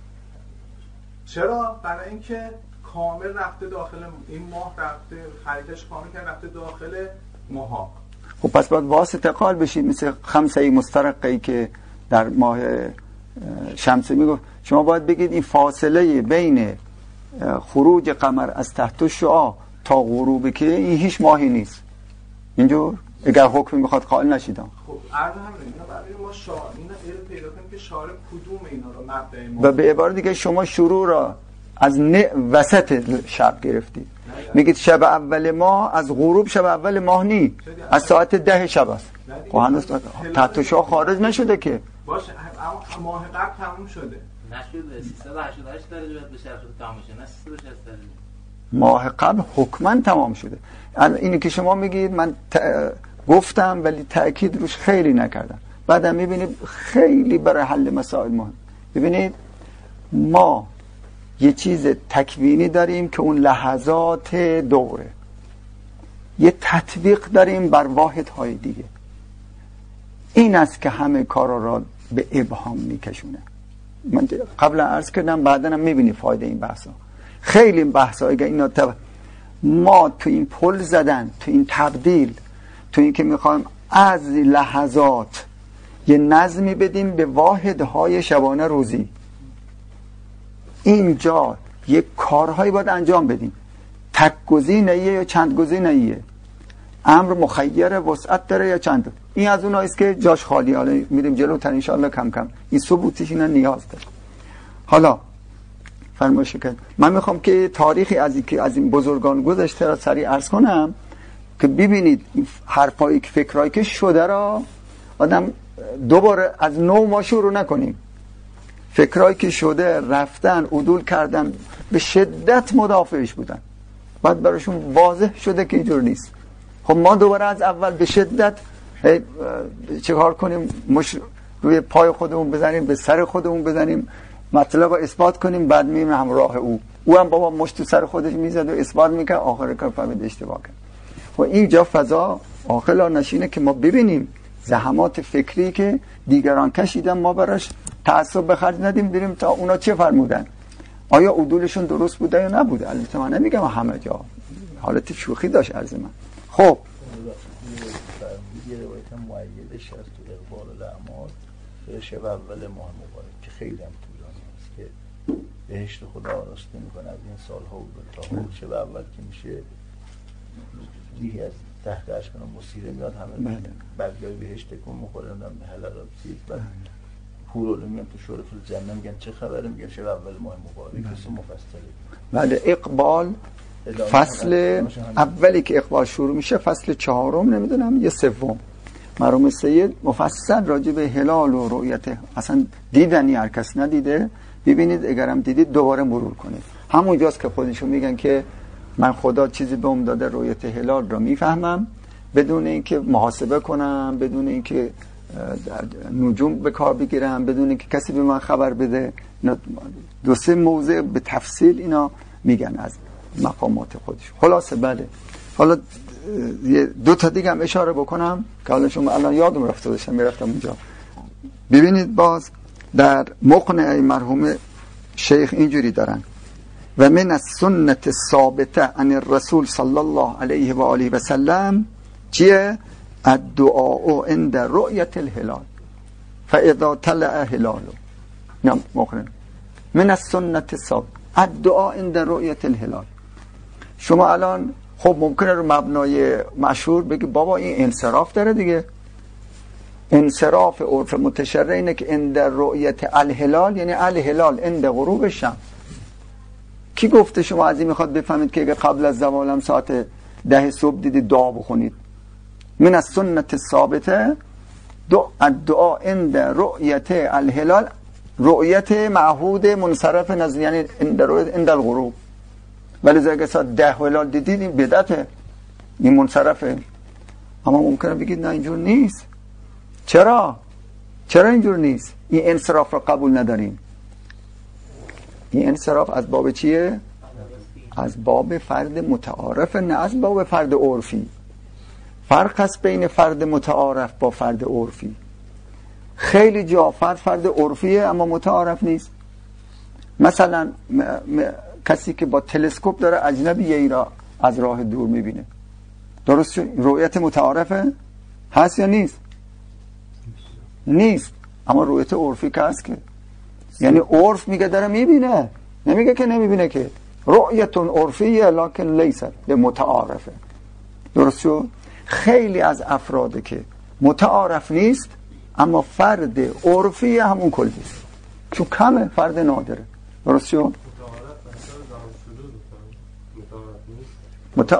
چرا؟ برای اینکه کامل رفته داخل این ماه رفته حرکتش کامل کرد رفته داخل ماه. خب پس باید واسطه قال بشید مثل خمسه مسترقی که در ماه شمسی میگفت شما باید بگید این فاصله بین خروج قمر از تحت شعاع تا غروب که این هیچ ماهی نیست اینجور اگر حکم میخواد قائل نشیدم. خب عرض هم اینا برای ما شارع اینا علم پیدا کنیم که شارع کدوم اینا رو مبدأ ما و به عبارت دیگه شما شروع را از ن... وسط شب گرفتید. میگید شب اول ماه از غروب شب اول ماه نی، از ساعت ده شب است. خب هنوز تحت شاه خارج نشده که. باشه اما ماه قبل تموم شده. نشده. سیصد و هشتاد و هشت درجه باید بشه تمام شه، نه سیصد و شصت درجه. ماه قبل حکما تمام شده. اینی که شما میگید من ت... گفتم ولی تأکید روش خیلی نکردم. بعدم میبینید خیلی برای حل مسائل مهم. ببینید ما یه چیز تکوینی داریم که اون لحظات دوره، یه تطبیق داریم بر واحدهای دیگه. این است که همه کارا را به ابهام میکشونه. من قبلا عرض کردم، بعدا هم میبینی فایده این بحثا. خیلی این بحثا اگه اینا تب... ما تو این پل زدن، تو این تبدیل، تو این که میخوایم از لحظات یه نظمی بدیم به واحدهای شبانه روزی، اینجا یک کارهایی باید انجام بدیم. تک گزینه‌ایه یا چند گزینه‌ایه؟ امر مخیر وسعت داره یا چند؟ این از اونایی است که جاش خالی. حالا میریم جلوتر ان شاء الله کم کم این ثبوتش اینا نیاز داره. حالا فرمایش کرد من میخوام که تاریخی از این که از این بزرگان گذشته را سریع عرض کنم که ببینید حرفایی که فکرایی که شده را آدم دوباره از نو ما شروع نکنیم. فکرایی که شده رفتن عدول کردن به شدت مدافعش بودن، بعد براشون واضح شده که اینجور نیست. خب ما دوباره از اول به شدت چه کار کنیم؟ مش روی پای خودمون بزنیم، به سر خودمون بزنیم، مطلب رو اثبات کنیم، بعد میریم همراه او. او هم بابا مشت تو سر خودش میزد و اثبات میکرد، آخر کار فهمید اشتباه کرد. و اینجا فضا آخلا نشینه که ما ببینیم زحمات فکری که دیگران کشیدن، ما براش تعصب به خرج ندیم، بریم تا اونا چه فرمودن، آیا عدولشون درست بوده یا نبوده. البته من نمیگم همه جا، حالت شوخی داشت عرض من. خب یه روایت مؤیدش از تو اقبال الاعمال به شب اول ماه مبارک که خیلی هم طولانی است که بهشت خدا آراسته میکنه از این سالها و تا شب اول که میشه دیگه از تحت اشکان مصیره میاد، همه برگای بهشت کن مخورن به حلقات سید و پورولو میان تو شرف الجنه میگن چه خبره، میگن شب اول ماه مبارک کسی مفصله. بله اقبال فصل اولی که اقبال شروع میشه فصل چهارم نمیدونم یه سوم، مرحوم سید مفصل راجع به هلال و رؤیت اصلا دیدنی هر کس ندیده، ببینید اگرم دیدید دوباره مرور کنید. همونجاست که خودشون میگن که من خدا چیزی بهم داده رؤیت هلال را میفهمم بدون اینکه محاسبه کنم، بدون اینکه نجوم به کار بگیرم، بدون اینکه کسی به من خبر بده. دو سه موضع به تفصیل اینا میگن از مقامات خودش. خلاصه بله، حالا دو تا دیگه هم اشاره بکنم که حالا شما الان یادم رفته داشتم میرفتم اونجا. ببینید باز در مقنع مرحوم شیخ اینجوری دارن و من از سنت ثابته عن الرسول صلی الله علیه و آله و سلم چیه؟ الدعاء عند رؤیت الهلال فاذا طلع هلال. نعم مقنع من از سنت ثابت الدعاء عند رؤیت الهلال. شما الان خب ممکنه رو مبنای مشهور بگی بابا این انصراف داره دیگه. انصراف عرف متشرع اینه که عند رؤیت الهلال یعنی الهلال عند غروب شمس. کی گفته شما از این میخواد بفهمید که اگه قبل از زوالم ساعت ده صبح دیدید دعا بخونید؟ من از سنت ثابته دعا عند رؤیت الهلال، رؤیت معهود منصرف نظر یعنی عند رؤیت عند الغروب. ولی اگه ساعت ده هلال دیدید این بدعته، این منصرفه. اما ممکنه بگید نه اینجور نیست. چرا؟ چرا اینجور نیست؟ این انصراف را قبول نداریم. این انصراف از باب چیه؟ از باب فرد متعارف، نه از باب فرد عرفی. فرق هست بین فرد متعارف با فرد عرفی. خیلی جا فرد فرد عرفیه اما متعارف نیست. مثلا م... م... کسی که با تلسکوپ داره اجنبی ای را از راه دور میبینه، درست شد؟ رؤیت متعارفه؟ هست یا نیست؟ نیست. اما رؤیت عرفی که هست که یعنی عرف میگه داره میبینه، نمیگه که نمیبینه که. رؤیت عرفیه لکن لیست به متعارفه. درست شد؟ خیلی از افراده که متعارف نیست اما فرد عرفی همون کلیست، چون کمه، فرد نادره. درست شد؟ مت...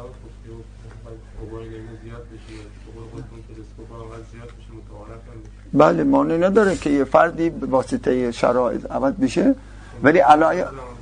بله مانع نداره که یه فردی به واسطه شرایط عوض بشه، ولی علای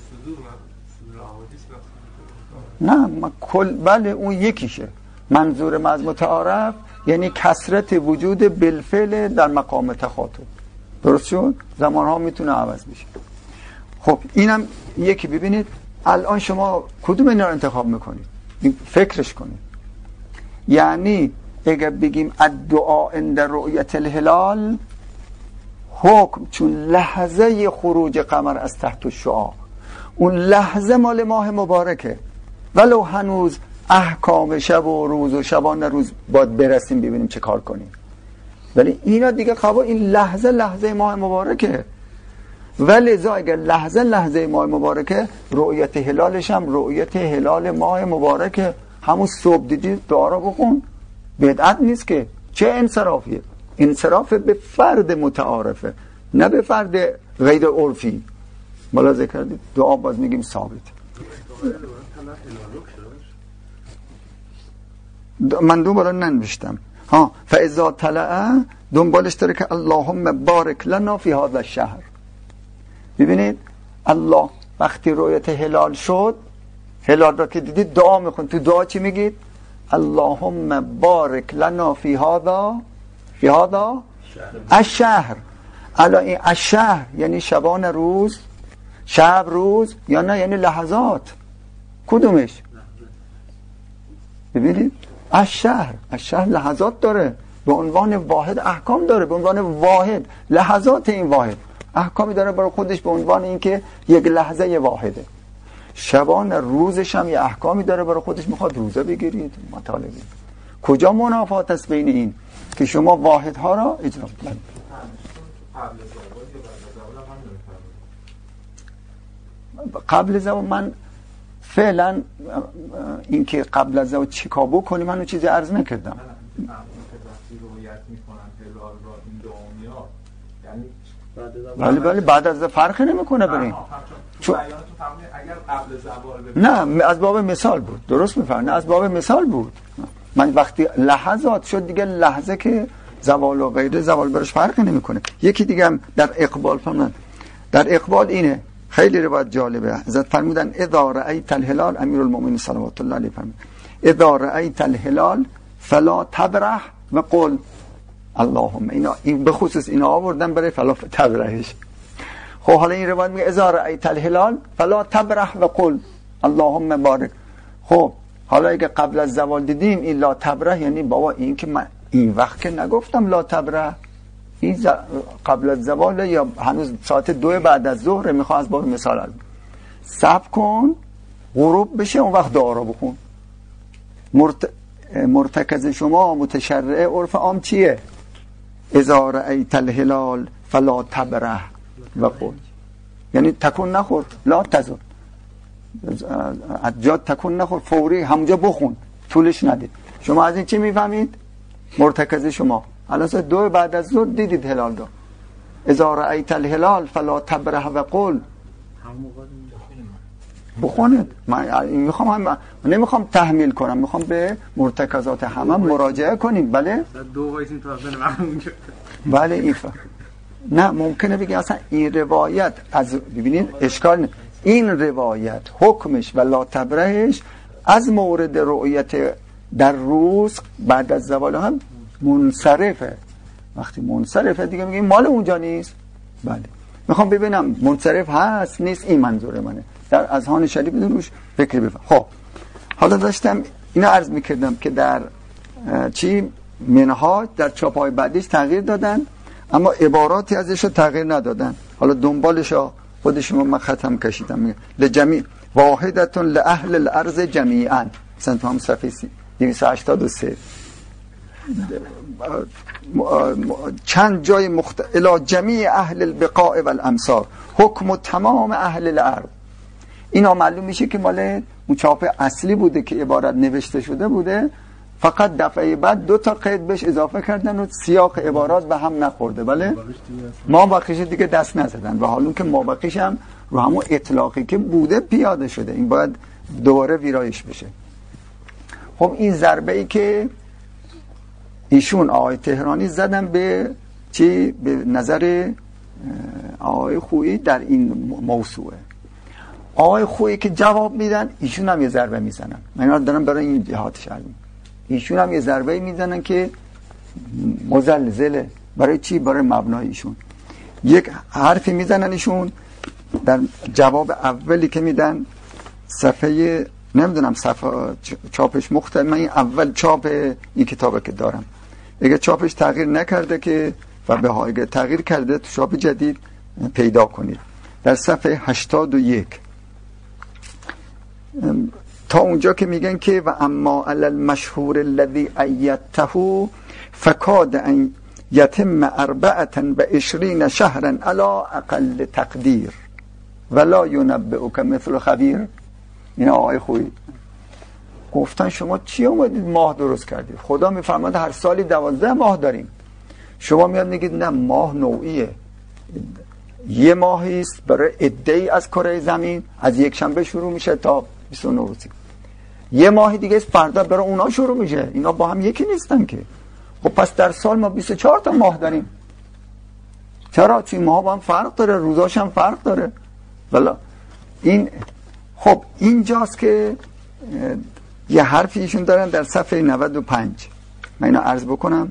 نه ما کل بله اون یکیشه. منظور من از متعارف یعنی کثرت وجود بالفعل در مقام تخاطب. درست شد؟ زمانها میتونه عوض بشه. خب اینم یکی. ببینید الان شما کدوم اینا رو انتخاب میکنید؟ فکرش کنید. یعنی اگر بگیم الدعاء عند رؤیت الهلال، حکم چون لحظه خروج قمر از تحت الشعاع، اون لحظه مال ماه مبارکه، ولو هنوز احکام شب و روز و شبانه روز باید برسیم ببینیم چه کار کنیم، ولی اینا دیگه قبول، این لحظه لحظه ماه مبارکه. ولی ذا اگر لحظه لحظه ماه مبارکه، رؤیت هلالش هم رؤیت هلال ماه مبارکه. همون صبح دیدی دعا رو بخون، بدعت نیست که. چه انصرافیه؟ انصراف به فرد متعارفه، نه به فرد غیر عرفی. ملاحظه کردید دعا باز میگیم ثابت. من دو بالا ننوشتم ها. فاذا طلع دنبالش داره که اللهم بارک لنا فی هذا الشهر. ببینید الله وقتی رؤیت هلال شد، هلال را که دیدید دعا میخون. تو دعا چی میگید؟ اللهم بارک لنا فی هذا فی هذا الشهر. الان این الشهر یعنی شبان روز، شب روز، یا نه یعنی لحظات؟ کدومش؟ ببینید الشهر، الشهر لحظات داره، به عنوان واحد احکام داره، به عنوان واحد لحظات این واحد احکامی داره برای خودش، به عنوان اینکه یک لحظه واحده. شبان روزش هم یه احکامی داره برای خودش، میخواد روزه بگیرید مطالبه. کجا منافات است بین این که شما واحدها را اجرا کنید؟ قبل زوال من فعلا این که قبل از زوال چیکار بکنیم منو چیزی عرض نکردم. ولی ولی بعد از فرقی نمیکنه برین. چون اگر قبل زوال نه از باب مثال بود، درست میفرمایید، از باب مثال بود. من وقتی لحظات شد دیگه لحظه که زوال و غیر زوال برش فرقی نمیکنه. یکی دیگه هم در اقبال فرمودن، در اقبال اینه خیلی روایت جالبه. حضرت فرمودن اذا رأیت الهلال، امیرالمومنین صلوات الله علیه فرمود اذا رأیت الهلال فلا تبرح و قل اللهم. اینا این به خصوص اینا آوردن برای فلا تبرحش. خب حالا این روایت میگه اذا رأیت الهلال فلا تبرح و قل اللهم بارک. خب حالا اگه قبل از زوال دیدیم این لا تبرح، یعنی بابا این که من این وقت که نگفتم لا تبرح، این ز... قبل از زوال یا هنوز ساعت دو بعد از ظهر، میخوام از باب مثال الان صبر کن غروب بشه اون وقت دعا رو بخون. مرت... مرتکز شما متشرع عرف عام چیه؟ اذا رأیت الهلال فلا تبرح و قل، یعنی تکون نخور، لا تزن اجاد تکون نخور، فوری همونجا بخون، طولش ندید. شما از این چی میفهمید؟ مرتکز شما الان ساعت دو بعد از ظهر دیدید هلال رو، اذا رأیت الهلال فلا تبرح و قل، بخونید. من میخوام هم... نمیخوام تحمیل کنم، میخوام به مرتکزات همه مراجعه کنیم. بله دو وایسین تو اصلا معلوم شد. بله این ف... نه ممکنه بگی اصلا این روایت از ببینید اشکال نه. این روایت حکمش و لا تبرحش از مورد رؤیت در روز بعد از زوال هم منصرفه. وقتی منصرفه دیگه میگیم مال اونجا نیست. بله میخوام ببینم منصرف هست نیست، این منظور منه. در اذهان شریف بدون روش فکر بفهم. خب حالا داشتم اینا عرض میکردم که در چی منهاج در چاپای بعدیش تغییر دادن، اما عباراتی ازش رو تغییر ندادن. حالا دنبالش ها خودشون من ختم کشیدم. میگه لجمیع واحدتون لأهل الارض جمیعا، مثلا تو هم صفحه دویست و هشتاد و سه چند جای مخت... الى جمیع اهل البقاع والامصار حکم تمام اهل الارض. اینا معلوم میشه که مال مچاپ اصلی بوده که عبارت نوشته شده بوده، فقط دفعه بعد دو تا قید بهش اضافه کردن و سیاق عبارات به هم نخورده. بله ما بقیش دیگه دست نزدن و حالا که ما بقیش هم رو همون اطلاقی که بوده پیاده شده. این باید دوباره ویرایش بشه. خب این ضربه ای که ایشون آقای تهرانی زدن به چی؟ به نظر آقای خویی در این موضوعه. آقای خویی که جواب میدن ایشون هم یه ضربه میزنن. من دارم برای این جهات شرح میگم. ایشون هم یه ضربه میزنن که مزلزله. برای چی؟ برای مبنای ایشون. یک حرفی میزنن ایشون در جواب اولی که میدن، صفحه نمیدونم صفحه چاپش مختلف، من این اول چاپ این کتابه که دارم، اگه چاپش تغییر نکرده که و به اگه تغییر کرده تو چاپ جدید پیدا کنید. در صفحه هشتاد و یک تا اونجا که میگن که و اما علی المشهور الذی ایته فکاد ان یتم اربعة و عشرین شهرا علی اقل تقدیر ولا ینبئک مثل خبیر. این آقای خویی گفتن شما چی اومدید ماه درست کردید؟ خدا میفرماد هر سالی دوازده ماه داریم، شما میاد میگید نه ماه نوعیه، یه ماهی است برای عده‌ای از کره زمین، از یک شنبه شروع میشه تا بیست و نه روزی، یه ماهی دیگه است فردا برای اونا شروع میشه، اینا با هم یکی نیستن که. خب پس در سال ما بیست و چهار تا ماه داریم. چرا؟ چون ماه با هم فرق داره، روزاش هم فرق داره. والا این خب اینجاست که یه حرفی ایشون دارن در صفحه نود و پنج، من اینو عرض بکنم.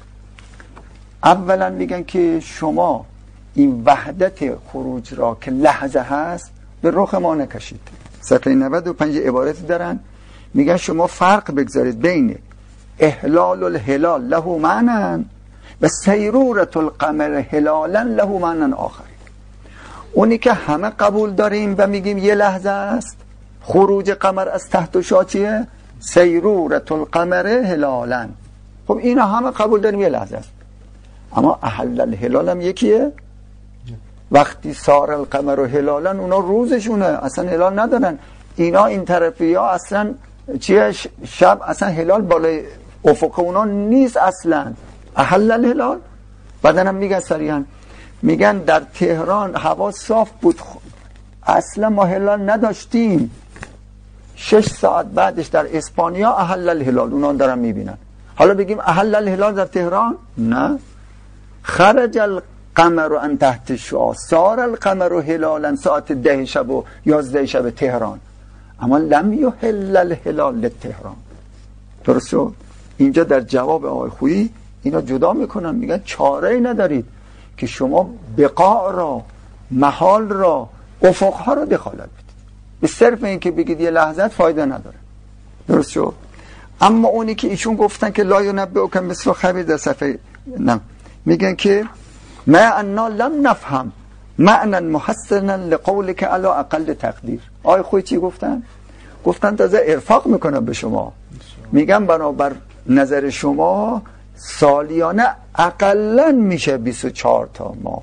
اولا میگن که شما این وحدت خروج را که لحظه هست به رخ ما نکشید. صفحه نود و پنج عبارتی دارن میگن شما فرق بگذارید بین احلال الهلال له معنی و سیرورت القمر هلالا له معنی آخر. اونی که همه قبول داریم و میگیم یه لحظه است، خروج قمر از تحت شعاع چیه؟ سیرورت القمر هلالا. خب اینا همه قبول داریم یه لحظه است، اما احل الهلال هم یکیه. وقتی سار القمر و هلالا اونا روزشونه، اصلا هلال ندارن. اینا این طرفی ها اصلا چیه؟ شب اصلا هلال بالای افق اونا نیست اصلا. احل الهلال. بعدن هم میگن صریحا، میگن در تهران هوا صاف بود، اصلا ما هلال نداشتیم. شش ساعت بعدش در اسپانیا احل الهلال، اونا دارن میبینن. حالا بگیم احل الهلال در تهران؟ نه. خرج القمر ان تحت الشعاع سار القمر هلالا ساعت ده شب و یازده شب تهران، اما لم یحل الهلال لتهران. درست شد؟ اینجا در جواب آقای خویی اینا جدا میکنن، میگن چاره ای ندارید که شما بقاع را، محال را، افقها را دخالت بدید. به صرف این که بگید یه لحظت فایده نداره. درست شد؟ اما اونی که ایشون گفتن که لا ینبئک مثل خبیر در صفحه نه، میگن که ما انا لم نفهم معنی محسنا لقولک علی اقل تقدیر. آقای خوی چی گفتن؟ گفتن تازه ارفاق میکنم به شما، میگم بنابر نظر شما سالیانه اقلا میشه بیست و چهار تا ماه،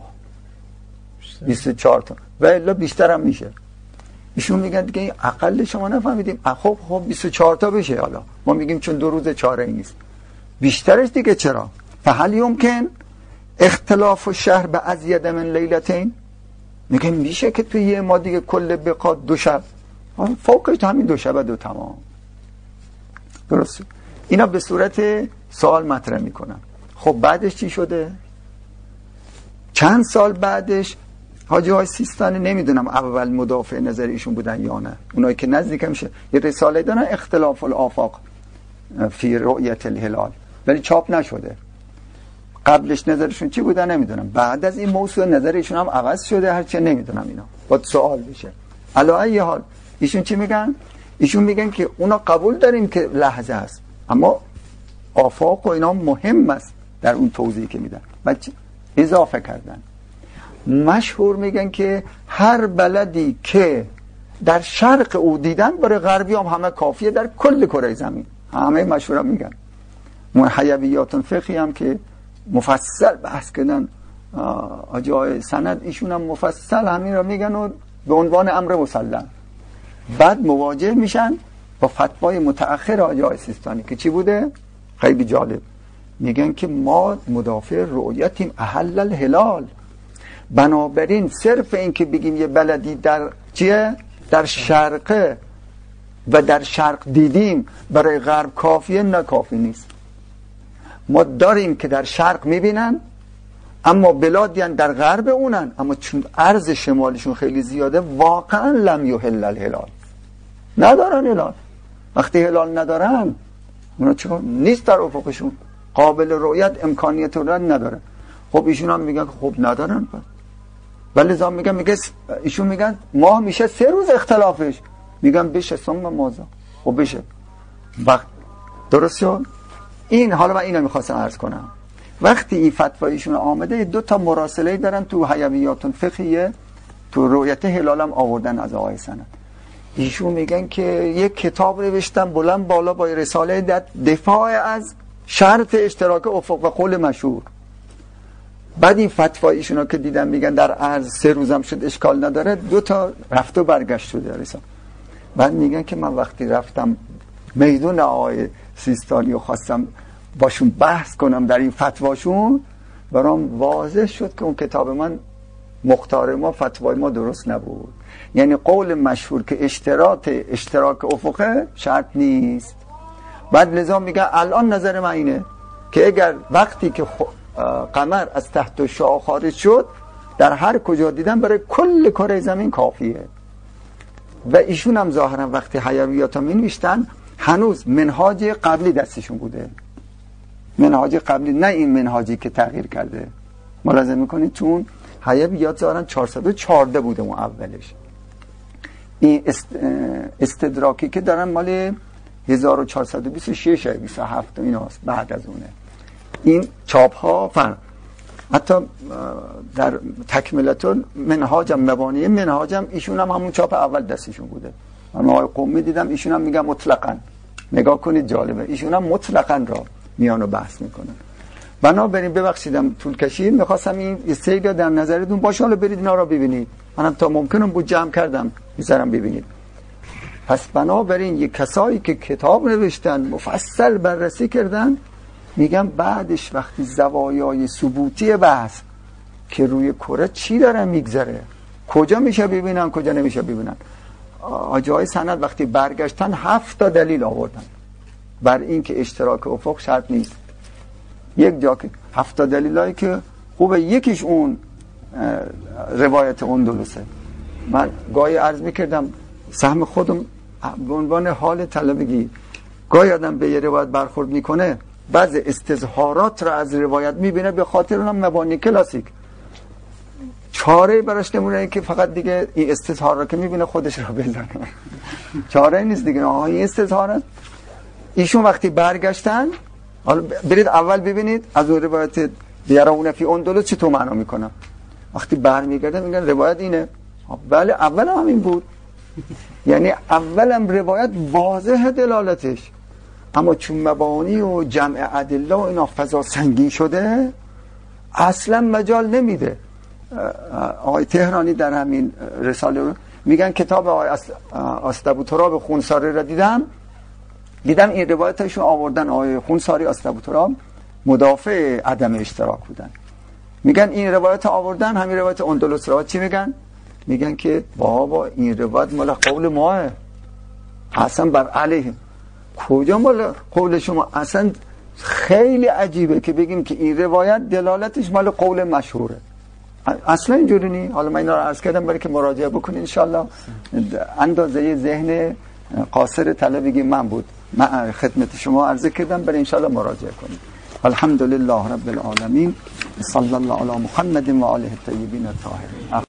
بیست و چهار تا و الا بیشتر هم میشه. ایشون میگن دیگه این اقل شما نفهمیدیم. خب خب بیست و چهار تا بشه، حالا ما میگیم چون دو روز چاره ای نیست، بیشترش دیگه چرا؟ فهل یمکن اختلاف الشهر به ازید من لیلتین؟ میگه میشه که توی یه ما دیگه کل بقا دو شب، فوقش همین دو شب دو تمام. درست. اینا به صورت سوال مطرح میکنن. خب بعدش چی شده؟ چند سال بعدش حاجی های سیستانی، نمیدونم اول مدافع نظر ایشون بودن یا نه، اونایی که نزدیک میشه یه رساله دارن اختلاف الآفاق فی رؤیت الهلال، ولی چاپ نشده. قبلش نظرشون چی بودن نمیدونم، بعد از این موضوع نظرشون هم عوض شده، هرچه نمیدونم. اینا باید سوال بشه. علی ای حال ایشون چی میگن؟ ایشون میگن که اونا قبول داریم که لحظه است، اما آفاق و اینا مهم است در اون توضیحی که میدن. بعد اضافه کردن مشهور میگن که هر بلدی که در شرق او دیدن برای غربی هم همه کافیه در کل کره زمین. همه مشهور هم میگن. حیویات فقهی هم که مفصل بحث کردن، آجای سند ایشون هم مفصل همین رو میگن و به عنوان امر مسلم. بعد مواجه میشن با فتوای متأخر آجای سیستانی که چی بوده؟ خیلی جالب. میگن که ما مدافع رؤیتیم احل الهلال، بنابراین صرف این که بگیم یه بلدی در چیه؟ در شرق و در شرق دیدیم برای غرب کافیه؟ نه، کافی نیست. ما داریم که در شرق میبینن اما بلادی در غرب اونن، اما چون عرض شمالشون خیلی زیاده واقعا لم یحل الهلال، ندارن هلال. وقتی هلال ندارن اونا چون نیست در افقشون، قابل رؤیت، امکانیت رو نداره. خب ایشون هم میگن خب ندارن، ولی زام میگن میگه ایشون میگن ماه میشه سه روز اختلافش، میگن بشه ثم ماذا. خب بشه وقت درست شد. این حالا من اینو میخواستم عرض کنم. وقتی این فتوایشون آمده دو تا مراسله دارن تو حیویات فقهیه، تو رؤیت هلال هم آوردن از آقای سند. ایشون میگن که یک کتاب نوشتن بلند بالا با رساله در دفاع از شرط اشتراک افق و قول مشهور. بعد این فتوایشون رو که دیدم میگن در عرض سه روزم شد اشکال نداره، دو تا رفت و برگشت شده رساله. بعد میگن که من وقتی رفتم میدون آقای سیستانی و خواستم باشون بحث کنم در این فتواشون، برام واضح شد که اون کتاب من مختار ما فتوای ما درست نبود. یعنی قول مشهور که اشتراط اشتراک افقه شرط نیست. بعد لذا میگن الان نظر من اینه که اگر وقتی که قمر از تحت شعاع خارج شد در هر کجا دیدن برای کل کره زمین کافیه. و ایشون هم ظاهرا وقتی حیویات هم نوشتن هنوز منهاج قبلی دستشون بوده، منهاج قبلی، نه این منهاجی که تغییر کرده. ملاحظه میکنید چون حیویات ظاهرا چهارصد و چهارده بوده اون اولش. این استدراکی که دارن مال هزار و چهارصد و بیست و شش بیست و هفت ایناست، بعد از اونه. این چاپ ها فرق. حتی در تکملتون منهاجم مبانی منهاجم ایشون هم همون چاپ اول دستشون بوده. من آقای قمی دیدم ایشون هم میگن مطلقاً. نگاه کنید جالبه، ایشون هم مطلقاً را میانو بحث میکنن. بنابراین ببخشیدم طول کشید، میخواستم این سیدا در نظرتون باشه، حالا برید اینا را ببینید. منم تا ممکنم بود جمع کردم میذارم ببینید. پس بنابراین یک کسایی که کتاب نوشتن مفصل بررسی کردن میگم بعدش وقتی زوایای ثبوتی بحث که روی کره چی داره میگذره، کجا میشه ببینن کجا نمیشه ببینن. آجای سند وقتی برگشتن هفت تا دلیل آوردن بر این که اشتراک افق شرط نیست. یک جا که هفت تا دلیلایی که خوبه یکیش اون روایت اندلسه. من گاهی عرض میکردم سهم خودم به عنوان حال طلبگی، گاهی آدم به یه روایت برخورد میکنه بعض استظهارات را از روایت میبینه به خاطر اونم مبانی کلاسیک، چاره براش نمونه این که فقط دیگه این استظهار را که میبینه خودش را بزنه، چاره نیست دیگه. آها این استظهارات. ایشون وقتی برگشتن، حالا برید اول ببینید از اون روایت یرون فی اندلس چطور معنا میکنم. وقتی برمیگردن میگن روایت اینه، بله اول هم این بود. یعنی اولم روایت واضح دلالتش، اما چون مبانی و جمع ادله و اینا فضا سنگین شده اصلا مجال نمیده. آقای تهرانی در همین رساله رو میگن کتاب آقای استبوتراب خونساری را دیدم دیدم این روایتشون آوردن. آقای خونساری استبوتراب مدافع عدم اشتراک بودن، میگن این روایت آوردن، همین روایت اندلس روایت چی میگن؟ میگن که بابا این روایت مال قول ماه اصلا بر علیه. کجا مال قول شما؟ اصلا خیلی عجیبه که بگیم که این روایت دلالتش مال قول مشهوره، اصلا اینجوری نی. حالا من اینا رو عرض کردم برای که مراجعه بکنید انشالله. اندازه ذهن قاصر طلبگی من بود، من خدمت شما عرض کردم برای انشالله مراجعه کنید. الحمدلله رب العالمین، صلی الله علی محمد و آله الطیبین الطاهرین.